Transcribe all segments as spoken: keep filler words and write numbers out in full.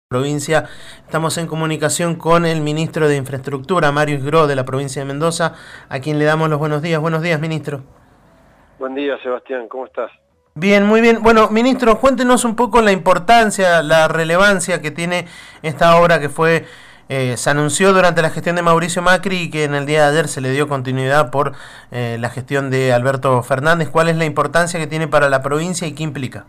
Provincia. Estamos en comunicación con el ministro de Infraestructura, Mario Sgro, de la provincia de Mendoza, a quien le damos los buenos días. Buenos días, ministro. Buen día, Sebastián, ¿cómo estás? Bien, muy bien. Bueno, ministro, cuéntenos un poco la importancia, la relevancia que tiene esta obra que fue, eh, se anunció durante la gestión de Mauricio Macri y que en el día de ayer se le dio continuidad por eh, la gestión de Alberto Fernández. ¿Cuál es la importancia que tiene para la provincia y qué implica?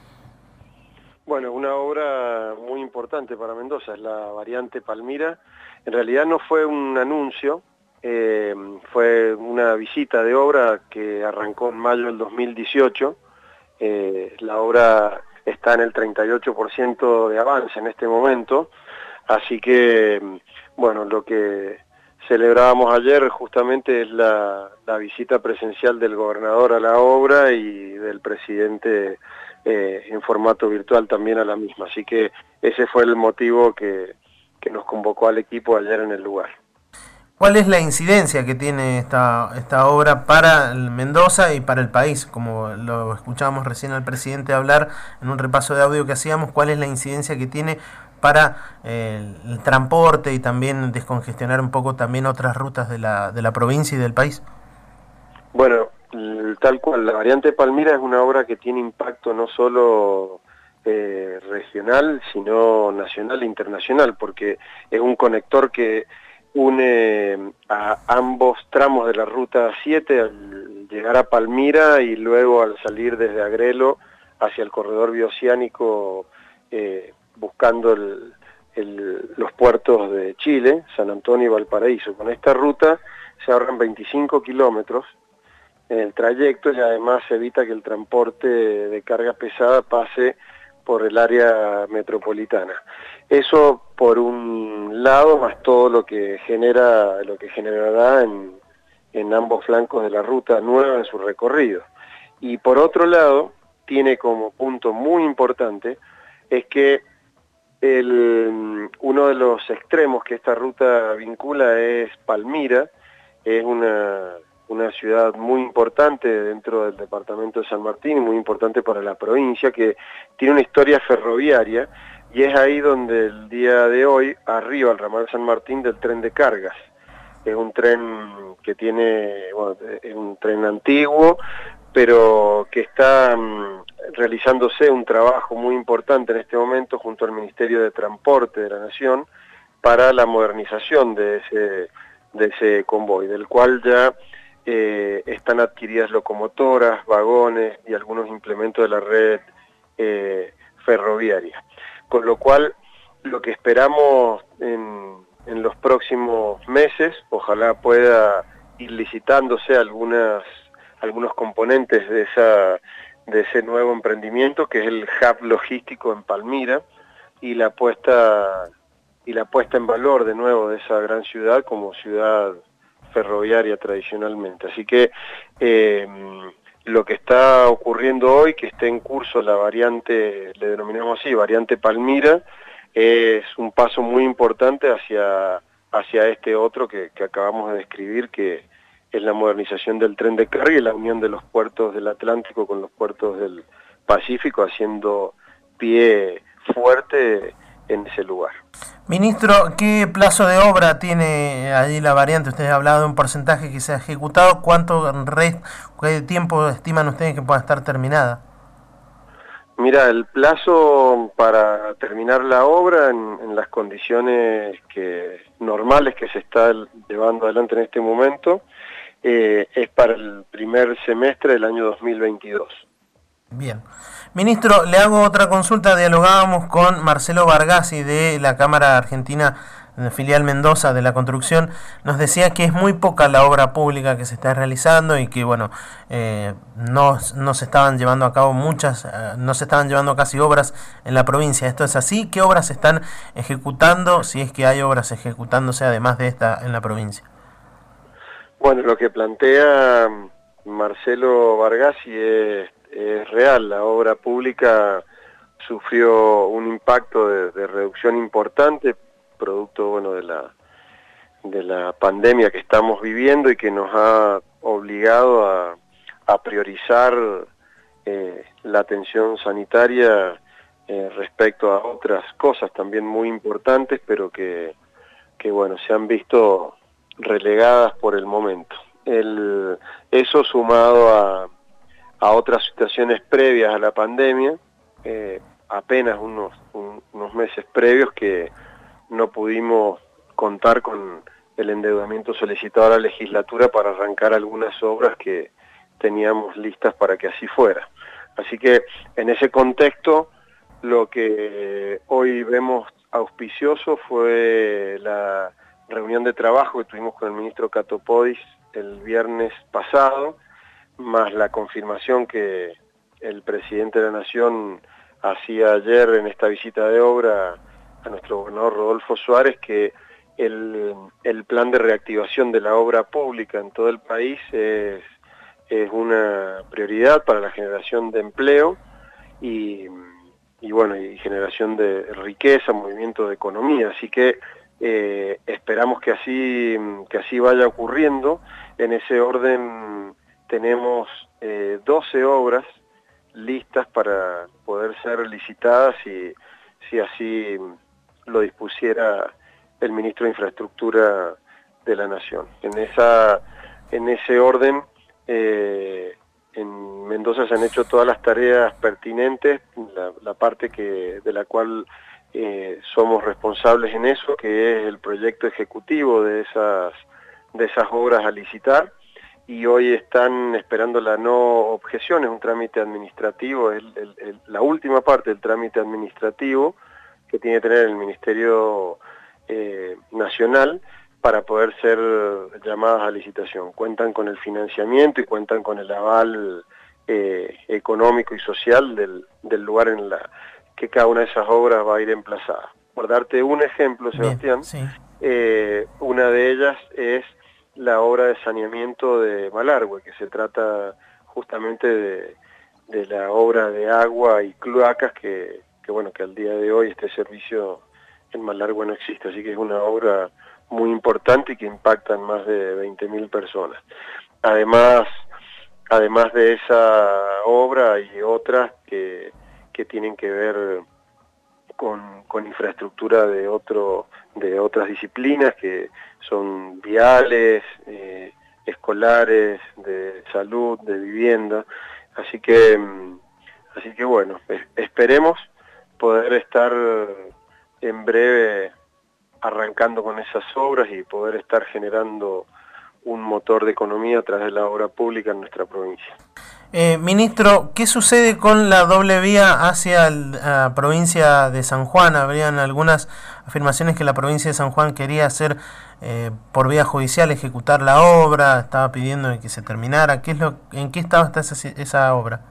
Bueno, una obra muy importante para Mendoza, es la variante Palmira. En realidad no fue un anuncio, eh, fue una visita de obra que arrancó en mayo del dos mil dieciocho. Eh, la obra está en el treinta y ocho por ciento de avance en este momento, así que, bueno, lo que celebrábamos ayer justamente es la, la visita presencial del gobernador a la obra y del presidente eh, en formato virtual también a la misma. Así que ese fue el motivo que, que nos convocó al equipo ayer en el lugar. ¿Cuál es la incidencia que tiene esta, esta obra para Mendoza y para el país? Como lo escuchábamos recién al presidente hablar en un repaso de audio que hacíamos, ¿cuál es la incidencia que tiene para eh, el transporte y también descongestionar un poco también otras rutas de la, de la provincia y del país? Bueno, tal cual, la variante Palmira es una obra que tiene impacto no solo eh, regional, sino nacional e internacional, porque es un conector que une a ambos tramos de la ruta siete al llegar a Palmira y luego al salir desde Agrelo hacia el corredor bioceánico eh, buscando el, el, los puertos de Chile, San Antonio y Valparaíso. Con esta ruta se ahorran veinticinco kilómetros en el trayecto y además se evita que el transporte de carga pesada pase por el área metropolitana. Eso por un lado, más todo lo que genera, lo que generará en, en ambos flancos de la ruta nueva en su recorrido. Y por otro lado, tiene como punto muy importante, es que el, uno de los extremos que esta ruta vincula es Palmira, es una, una ciudad muy importante dentro del departamento de San Martín y muy importante para la provincia, que tiene una historia ferroviaria, y es ahí donde el día de hoy arriba el ramal San Martín del tren de cargas. Es un tren que tiene, bueno, es un tren antiguo, pero que está um, realizándose un trabajo muy importante en este momento junto al Ministerio de Transporte de la Nación para la modernización de ese, de ese convoy, del cual ya eh, están adquiridas locomotoras, vagones y algunos implementos de la red eh, ferroviaria. Con lo cual, lo que esperamos en, en los próximos meses, ojalá pueda ir licitándose algunas, algunos componentes de, esa, de ese nuevo emprendimiento, que es el hub logístico en Palmira, y la puesta, y la puesta en valor de nuevo de esa gran ciudad como ciudad ferroviaria tradicionalmente. Así que eh, lo que está ocurriendo hoy, que está en curso la variante, le denominamos así, variante Palmira, es un paso muy importante hacia, hacia este otro que, que acabamos de describir, que es la modernización del tren de carga y la unión de los puertos del Atlántico con los puertos del Pacífico, haciendo pie fuerte en ese lugar. Ministro, ¿qué plazo de obra tiene allí la variante? Ustedes han hablado de un porcentaje que se ha ejecutado. ¿Cuánto rest, qué tiempo estiman ustedes que pueda estar terminada? Mira, el plazo para terminar la obra en, en las condiciones que, normales que se está llevando adelante en este momento eh, es para el primer semestre del año dos mil veintidós. Bien. Ministro, le hago otra consulta. Dialogábamos con Marcelo Bargassi de la Cámara Argentina de Filial Mendoza de la Construcción. Nos decía que es muy poca la obra pública que se está realizando y que, bueno, eh, no, no se estaban llevando a cabo muchas, eh, no se estaban llevando casi obras en la provincia. ¿Esto es así? ¿Qué obras se están ejecutando, si es que hay obras ejecutándose además de esta en la provincia? Bueno, lo que plantea Marcelo Bargassi es es real. La obra pública sufrió un impacto de, de reducción importante, producto, bueno, de la, de la pandemia que estamos viviendo y que nos ha obligado a, a priorizar eh, la atención sanitaria eh, respecto a otras cosas también muy importantes, pero que, que bueno, se han visto relegadas por el momento. El, eso sumado a, a otras situaciones previas a la pandemia, eh, apenas unos, un, unos meses previos que no pudimos contar con el endeudamiento solicitado a la legislatura para arrancar algunas obras que teníamos listas para que así fuera. Así que en ese contexto lo que hoy vemos auspicioso fue la reunión de trabajo que tuvimos con el ministro Catopodis el viernes pasado, más la confirmación que el presidente de la Nación hacía ayer en esta visita de obra a nuestro gobernador Rodolfo Suárez, que el, el plan de reactivación de la obra pública en todo el país es, es una prioridad para la generación de empleo y, y bueno, y generación de riqueza, movimiento de economía, así que eh, esperamos que así, que así vaya ocurriendo. En ese orden tenemos eh, doce obras listas para poder ser licitadas y si así lo dispusiera el ministro de Infraestructura de la Nación. En esa, en ese orden, eh, en Mendoza se han hecho todas las tareas pertinentes, la, la parte que, de la cual eh, somos responsables en eso, que es el proyecto ejecutivo de esas, de esas obras a licitar, y hoy están esperando la no objeción, es un trámite administrativo, es el, el, la última parte del trámite administrativo que tiene que tener el Ministerio eh, Nacional para poder ser llamadas a licitación. Cuentan con el financiamiento y cuentan con el aval eh, económico y social del, del lugar en la que cada una de esas obras va a ir emplazada. Por darte un ejemplo, Sebastián, Bien, sí. eh, una de ellas es la obra de saneamiento de Malargüe, que se trata justamente de, de la obra de agua y cloacas que, que, bueno, que al día de hoy este servicio en Malargüe no existe, así que es una obra muy importante y que impacta en más de veinte mil personas. Además, además de esa obra hay otras que, que tienen que ver con, con infraestructura de, otro, de otras disciplinas, que son viales, eh, escolares, de salud, de vivienda, así que, así que bueno, esperemos poder estar en breve arrancando con esas obras y poder estar generando un motor de economía a través de la obra pública en nuestra provincia. Eh, ministro, ¿qué sucede con la doble vía hacia la provincia de San Juan? Habrían algunas afirmaciones que la provincia de San Juan quería hacer eh, por vía judicial, ejecutar la obra, estaba pidiendo que se terminara. ¿Qué es lo, ¿En qué estado está esa, esa obra?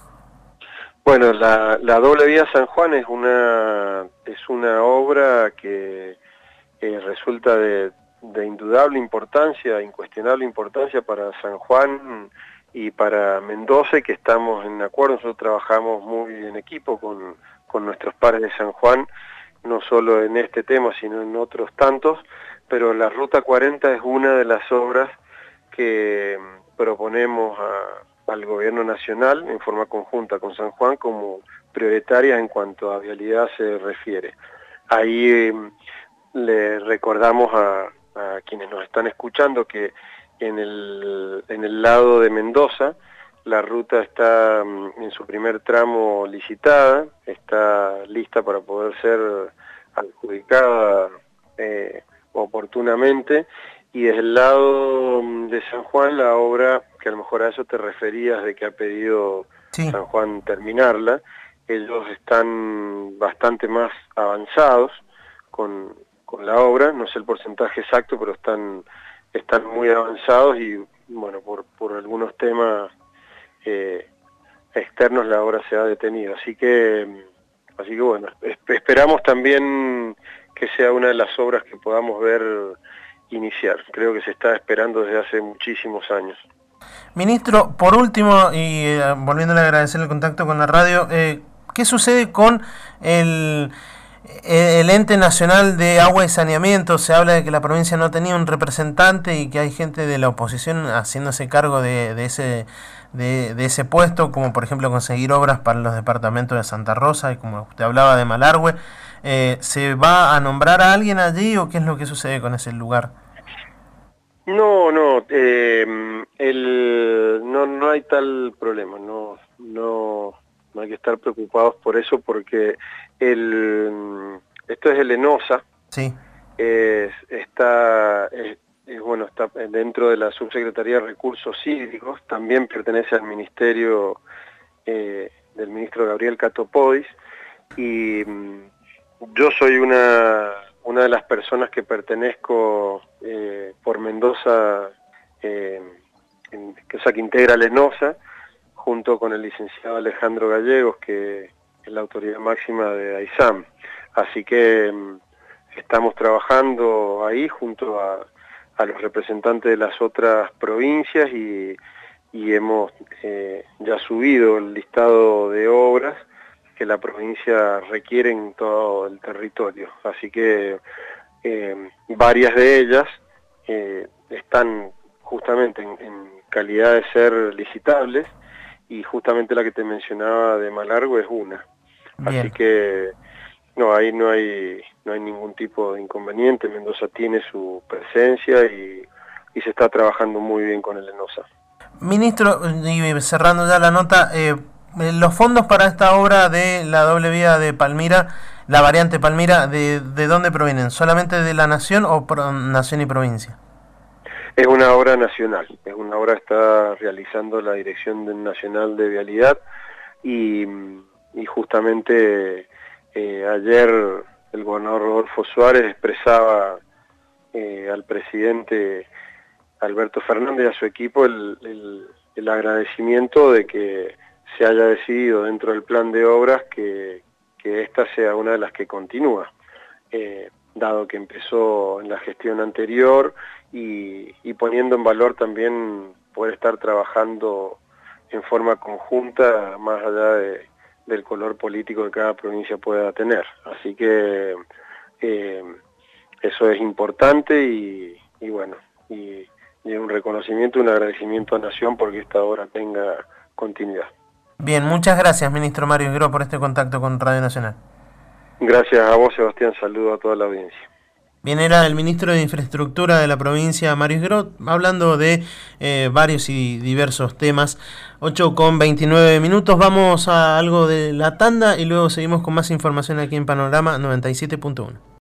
Bueno, la, la doble vía San Juan es una, es una obra que eh, resulta de, de indudable importancia, incuestionable importancia para San Juan y para Mendoza, y que estamos en acuerdo. Nosotros trabajamos muy en equipo con, con nuestros pares de San Juan, no solo en este tema, sino en otros tantos, pero la Ruta cuarenta es una de las obras que proponemos a, al Gobierno Nacional en forma conjunta con San Juan como prioritarias en cuanto a vialidad se refiere. Ahí eh, le recordamos a, a quienes nos están escuchando que en el, en el lado de Mendoza la ruta está en su primer tramo licitada, está lista para poder ser adjudicada eh, oportunamente, y desde el lado de San Juan la obra, que a lo mejor a eso te referías de que ha pedido sí. San Juan terminarla, ellos están bastante más avanzados con, con la obra, no sé el porcentaje exacto, pero están, están muy avanzados y bueno, por, por algunos temas eh, externos la obra se ha detenido, así que, así que bueno, esperamos también que sea una de las obras que podamos ver iniciar. Creo que se está esperando desde hace muchísimos años. Ministro, por último, y eh, volviéndole a agradecer el contacto con la radio, eh, ¿qué sucede con el, El ente nacional de agua y saneamiento, se habla de que la provincia no tenía un representante y que hay gente de la oposición haciéndose cargo de, de ese de, de ese puesto, como por ejemplo conseguir obras para los departamentos de Santa Rosa y como usted hablaba de Malargüe. Eh, ¿Se va a nombrar a alguien allí o qué es lo que sucede con ese lugar? No, no, eh, el, no, no hay tal problema, no, no, no hay que estar preocupados por eso porque el, esto es el ENOSA, Sí. es, está, es, es, bueno, está dentro de la Subsecretaría de Recursos Hídricos, también pertenece al Ministerio eh, del ministro Gabriel Catopodis, y mm, yo soy una, una de las personas que pertenezco eh, por Mendoza, eh, en, que, o sea, que integra la ENOSA, junto con el licenciado Alejandro Gallegos, que es la autoridad máxima de AISAM. Así que mm, estamos trabajando ahí junto a, a los representantes de las otras provincias y, y hemos eh, ya subido el listado de obras que la provincia requiere en todo el territorio. Así que eh, varias de ellas eh, están justamente en, en calidad de ser licitables y justamente la que te mencionaba de Malargüe es una. Bien. Así que no, ahí no hay, no hay ningún tipo de inconveniente. Mendoza tiene su presencia y, y se está trabajando muy bien con el ENOSA. Ministro, y cerrando ya la nota, eh, los fondos para esta obra de la doble vía de Palmira, la variante Palmira, ¿de, de dónde provienen? ¿Solamente de la Nación o pro, Nación y provincia? Es una obra nacional, es una obra que está realizando la Dirección Nacional de Vialidad y, y justamente eh, ayer el gobernador Rodolfo Suárez expresaba eh, al presidente Alberto Fernández y a su equipo el, el, el agradecimiento de que se haya decidido dentro del plan de obras que, que esta sea una de las que continúa, eh, dado que empezó en la gestión anterior y, y poniendo en valor también poder estar trabajando en forma conjunta más allá de, del color político que cada provincia pueda tener. Así que eh, eso es importante y, y bueno, y, y un reconocimiento, un agradecimiento a Nación porque esta obra tenga continuidad. Bien, muchas gracias, ministro Mario Esgró, por este contacto con Radio Nacional. Gracias a vos, Sebastián, saludo a toda la audiencia. Bien, era el ministro de Infraestructura de la provincia, Mario Esgró, hablando de eh, varios y diversos temas. ocho con veintinueve minutos, vamos a algo de la tanda y luego seguimos con más información aquí en Panorama noventa y siete punto uno.